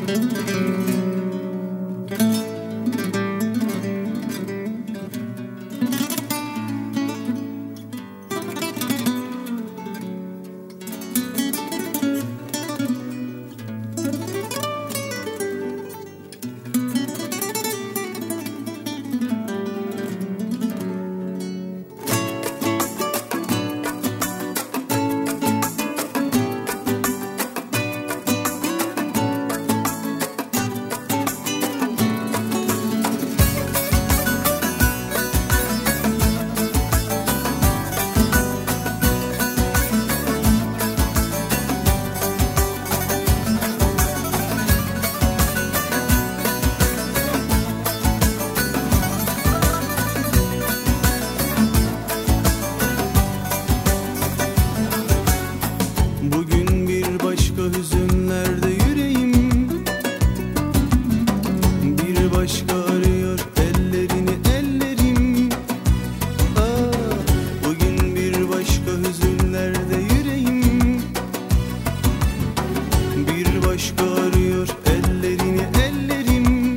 Bugün bir başka hüzünlerde yüreğim, bir başka arıyor ellerini ellerim. Bugün bir başka hüzünlerde yüreğim, bir başka arıyor ellerini ellerim.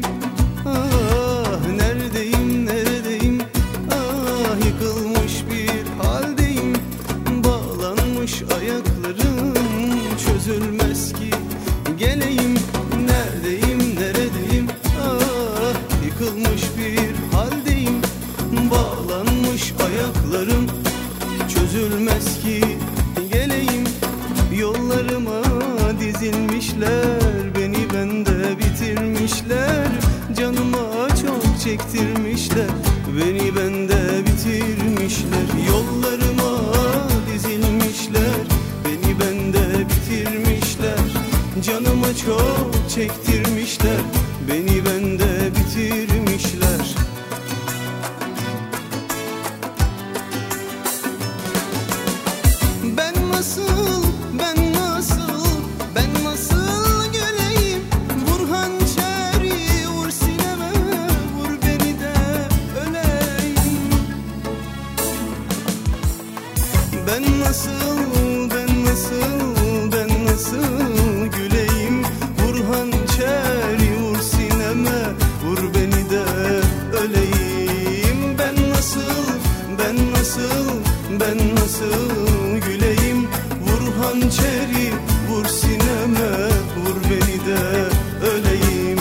Neredeyim neredeyim, yıkılmış bir haldeyim, bağlanmış ayaklarım çözülmez ki geleyim. Neredeyim neredeyim, yıkılmış bir haldeyim, bağlanmış ayaklarım çözülmez ki geleyim. Yollarıma dizilmişler, beni bende bitirmişler, canıma çok çektirmişler, beni bende bitirmişler. Yollarıma dizilmişler, beni bende bitirmişler, canıma çok çektirmişler, beni bende bitirmişler. Ben nasıl güleyim, vur hançeri, vur sineme, vur beni de öleyim. Ben nasıl güleyim, vur hançeri, vur sineme, vur beni de öleyim. Ben nasıl güleyim, vur hançeri, vur sineme, vur beni de öleyim.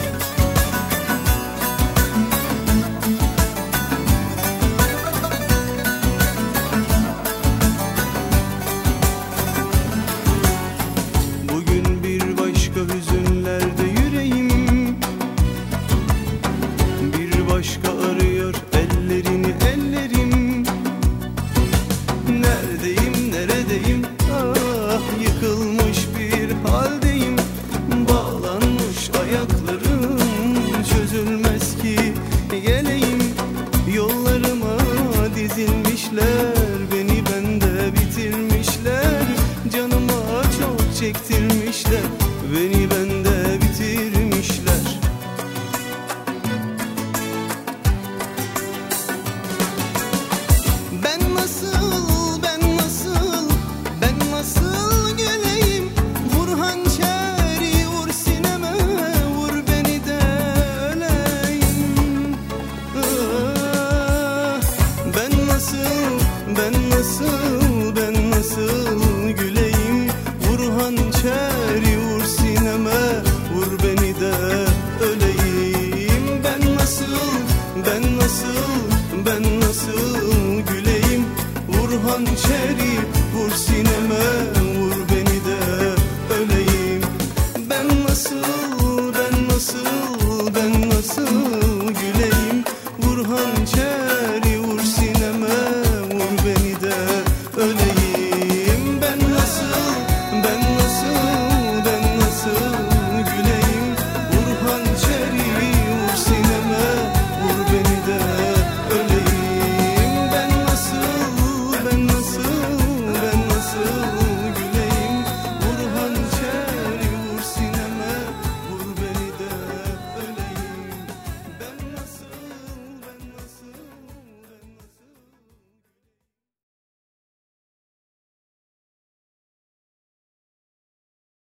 Bugün bir başka hüzünlerde yüreğim, bir başka arıyor ellerini ellerim. Neredeyim neredeyim, yıkılmış bir haldeyim, bağlanmış ayaklarım çözülmez ki geleyim. Yollarıma dizilmişler, beni bende bitirmişler, canıma çok çektirmişler, beni bende